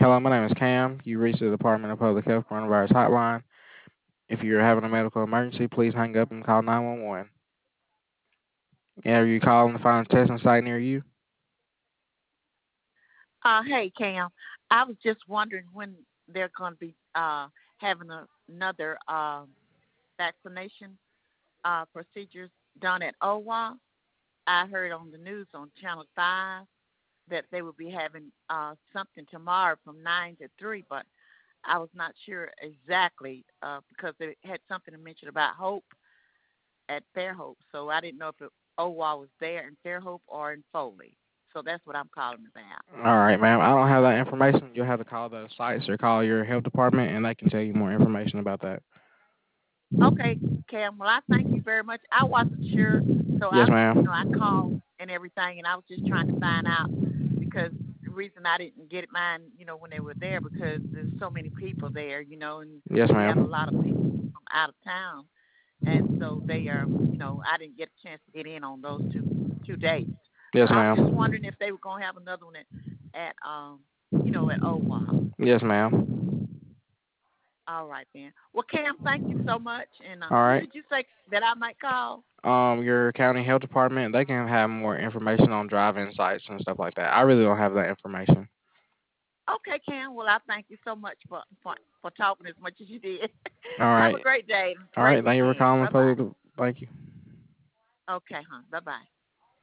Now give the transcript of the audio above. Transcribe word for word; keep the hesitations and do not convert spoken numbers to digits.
Hello, my name is Cam. You reached the Department of Public Health Coronavirus Hotline. If you're having a medical emergency, please hang up and call nine one one. And are you calling to find a testing site near you? Uh, hey, Cam. I was just wondering when they're going to be uh, having a, another uh, vaccination uh, procedures done at O W A. I heard on the news on Channel five that they would be having uh, something tomorrow from nine to three, but I was not sure exactly uh, because they had something to mention about Hope at Fairhope. So I didn't know if it, O W A was there in Fairhope or in Foley. So that's what I'm calling about. All right, ma'am. I don't have that information. You'll have to call the sites or call your health department, and they can tell you more information about that. Okay, Cam. Well, I thank you very much. I wasn't sure, so Yes, I, you know, ma'am. I called and everything, and I was just trying to find out because the reason I didn't get mine, you know, when they were there because there's so many people there, you know, and Yes, we have a ma'am. lot of people from out of town, and so they are, you know, I didn't get a chance to get in on those two two dates. Yes, But I was just ma'am. wondering if they were going to have another one at, at um, you know, at O W A. Yes, ma'am. All right then. Well, Cam, thank you so much. And uh, All who right. did you say that I might call? Um, your county health department, they can have more information on drive-in sites and stuff like that. I really don't have that information. Okay, Cam. Well, I thank you so much for for, for talking as much as you did. All Have a right. great day, All great right. Thank you for weekend. calling. Bye bye. Public- Thank you. Okay, huh? Bye bye.